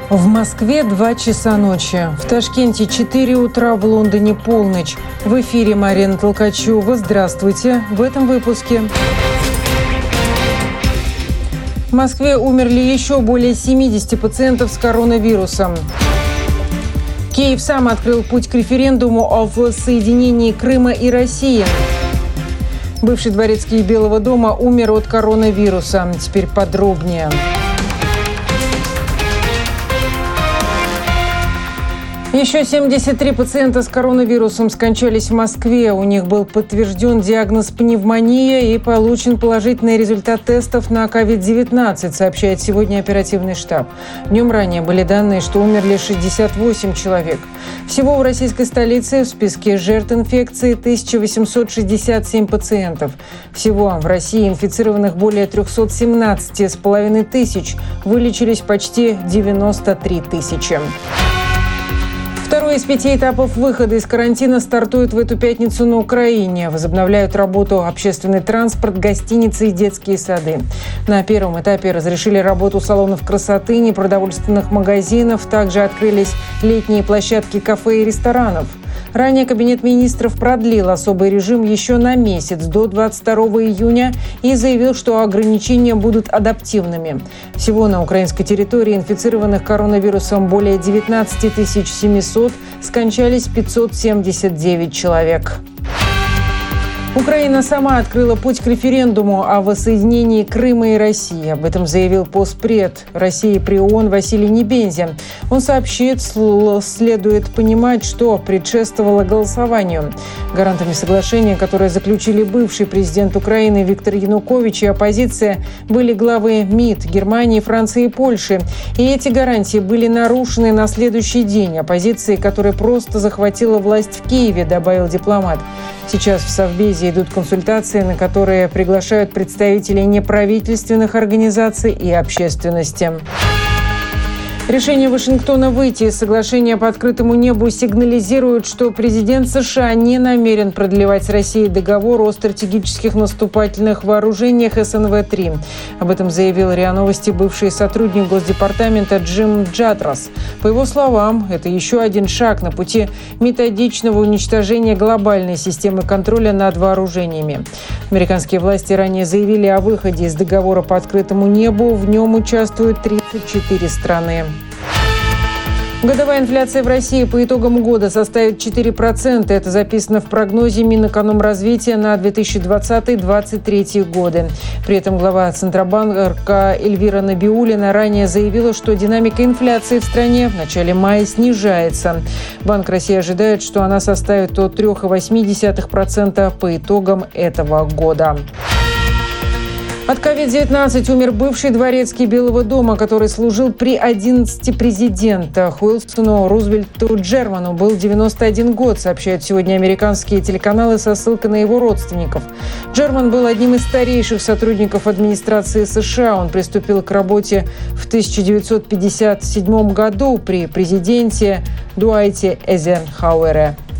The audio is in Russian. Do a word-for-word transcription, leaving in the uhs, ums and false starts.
В Москве два часа ночи, в Ташкенте четыре утра, в Лондоне полночь. В эфире Марина Толкачева. Здравствуйте. В этом выпуске. В Москве умерли еще более семидесяти пациентов с коронавирусом. Киев сам открыл путь к референдуму о воссоединении Крыма и России. Бывший дворецкий Белого дома умер от коронавируса. Теперь подробнее. Еще семьдесят три пациента с коронавирусом скончались в Москве. У них был подтвержден диагноз пневмония и получен положительный результат тестов на ковид девятнадцать, сообщает сегодня оперативный штаб. Днем ранее были данные, что умерли шестьдесят восемь человек. Всего в российской столице в списке жертв инфекции тысяча восемьсот шестьдесят семь пациентов. Всего в России инфицированных более триста семнадцать с половиной тысяч. Вылечились почти девяносто три тысячи. Второй из пяти этапов выхода из карантина стартует в эту пятницу на Украине. Возобновляют работу общественный транспорт, гостиницы и детские сады. На первом этапе разрешили работу салонов красоты, непродовольственных магазинов. Также открылись летние площадки кафе и ресторанов. Ранее Кабинет министров продлил особый режим еще на месяц, до двадцать второго июня, и заявил, что ограничения будут адаптивными. Всего на украинской территории инфицированных коронавирусом более девятнадцать тысяч семьсот, скончались пятьсот семьдесят девять человек. Украина сама открыла путь к референдуму о воссоединении Крыма и России. Об этом заявил постпред России при ООН Василий Небензя. Он сообщит, следует понимать, что предшествовало голосованию. Гарантами соглашения, которое заключили бывший президент Украины Виктор Янукович и оппозиция, были главы МИД Германии, Франции и Польши. И эти гарантии были нарушены на следующий день оппозицией, которая просто захватила власть в Киеве, добавил дипломат. Сейчас в Совбезе идут консультации, на которые приглашают представителей неправительственных организаций и общественности. Решение Вашингтона выйти из соглашения по открытому небу сигнализирует, что президент США не намерен продлевать с Россией договор о стратегических наступательных вооружениях эс эн вэ три. Об этом заявил РИА Новости бывший сотрудник Госдепартамента Джим Джатрас. По его словам, это еще один шаг на пути методичного уничтожения глобальной системы контроля над вооружениями. Американские власти ранее заявили о выходе из договора по открытому небу. В нем участвуют тридцать четыре страны. Годовая инфляция в России по итогам года составит четыре процента. Это записано в прогнозе Минэкономразвития на две тысячи двадцатый — две тысячи двадцать третий годы. При этом глава Центробанка Эльвира Набиуллина ранее заявила, что динамика инфляции в стране в начале мая снижается. Банк России ожидает, что она составит от три целых восемь десятых процента по итогам этого года. От ковид девятнадцать умер бывший дворецкий Белого дома, который служил при одиннадцати президентах. Уилсону Рузвельту Джерману был девяносто один год, сообщают сегодня американские телеканалы со ссылкой на его родственников. Джерман был одним из старейших сотрудников администрации США. Он приступил к работе в тысяча девятьсот пятьдесят седьмом году при президенте Дуайте Эйзенхауэре.